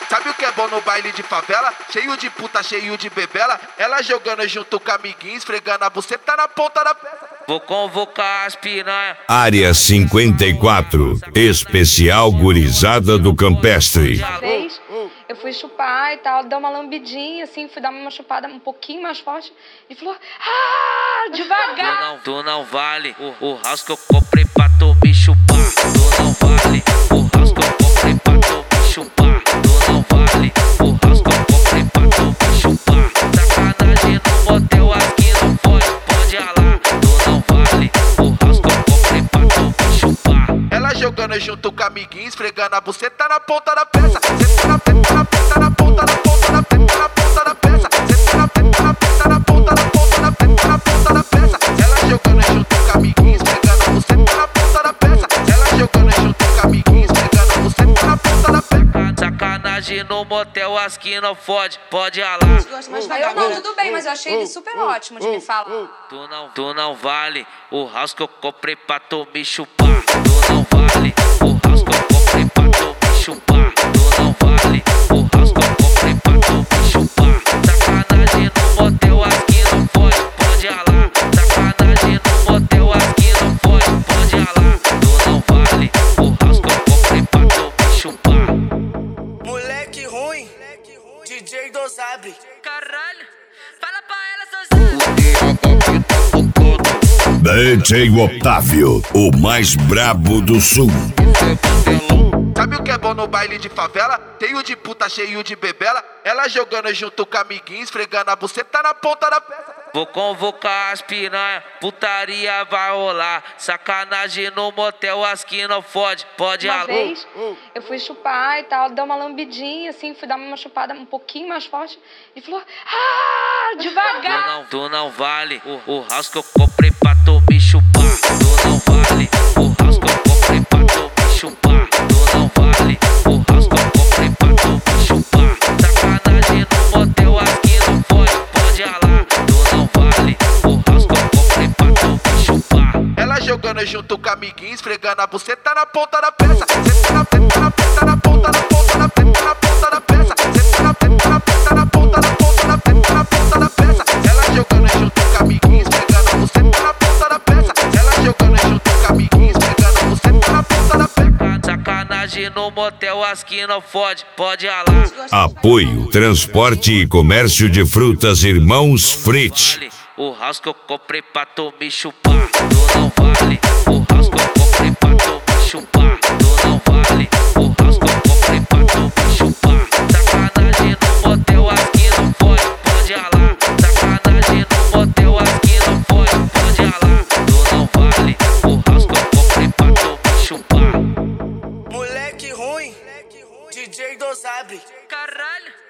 Sabe o que é bom no baile de favela? Cheio de puta, cheio de bebela. Ela jogando junto com amiguinho, esfregando a buceta na ponta da peça. Vou convocar as piranha. Área 54, especial gurizada do Campestre. Uma vez eu fui chupar e tal, deu uma lambidinha assim, fui dar uma chupada um pouquinho mais forte e falou: ah, devagar. Tu não vale o house que eu comprei pra tu me chupar. Tu não vale o house que eu comprei pra tu me chupar. Tu não vale o house que eu comprei pra tu me chupar. Sacanagem no motel aqui não pode ralar. Tu não vale o house que eu comprei pra tu me chupar. Ela jogando junto com amiguinho, esfregando a buceta na ponta da peça. Senta na ponta, na ponta, na ponta da peça. Na ponta da peça. Senta na ponta, na ponta, na ponta da ponta, na ponta da peça. Ela jogando junto com amiguinho, esfregando a buceta na ponta da peça. Ela jogando junto com amiguinho, esfregando a buceta na ponta da peça. Sacanagem no motel, as que não pode ralar. Aí eu não, tudo bem, mas eu achei ele super ótimo de me falar. Tu não vale o house que eu comprei pra tu me chupar. Tu não vale o house que eu comprei pra tu me chupar. Tu não vale o house que eu comprei pra tu me chupar. Sacanagem no motel, as que não pode ralar. Sacanagem no motel, as que não pode ralar. Tu não vale o house que eu comprei pra tu me chupar. Moleque ruim, DJ Dosabre. Caralho, fala pra ela, DJ Otávio, o mais brabo do sul. Sabe o que é bom no baile de favela? Cheio de puta, cheio de bebela. Ela jogando junto com amiguinho, esfregando a buceta na ponta da peça. Vou convocar as piranha, putaria vai rolar. Sacanagem no motel, as que não pode Uma ralar. vez eu fui chupar e tal, deu uma lambidinha assim, fui dar uma chupada um pouquinho mais forte e falou: ah, devagar. Tu não vale o house que eu comprei pra tu me chupar. Tu não vale o house que eu comprei pra tu me chupar. Tu não vale o house que eu comprei pra tu me chupar. Sacanagem no motel, as que não pode ralar. Tu não vale o house que eu comprei pra tu me chupar. Ela jogando junto com amiguinho, esfregando a buceta na ponta da peça. Senta na ponta, na ponta, na ponta, na ponta, na ponta da peça. Senta na ponta, na ponta, na ponta, na ponta, na ponta da peça. Ela jogando junto com amiguinho, esfregando a buceta na ponta da peça. Ela jogando junto com amiguinho, esfregando a buceta na ponta da peça. Sacanagem no motel, as que não pode ralar. Apoio, transporte e comércio de frutas Irmãos Fritz. O house que eu comprei pra tu me chupar. Tu não vale o house que eu comprei pra tu me chupar. Tu não vale o house que eu comprei pra tu me chupar. Sacanagem no motel, as que não pode ralar. Sacanagem no motel, as que não pode ralar. Tu não vale o house que eu comprei pra tu me chupar. Moleque ruim, DJ Dosabre. Caralho.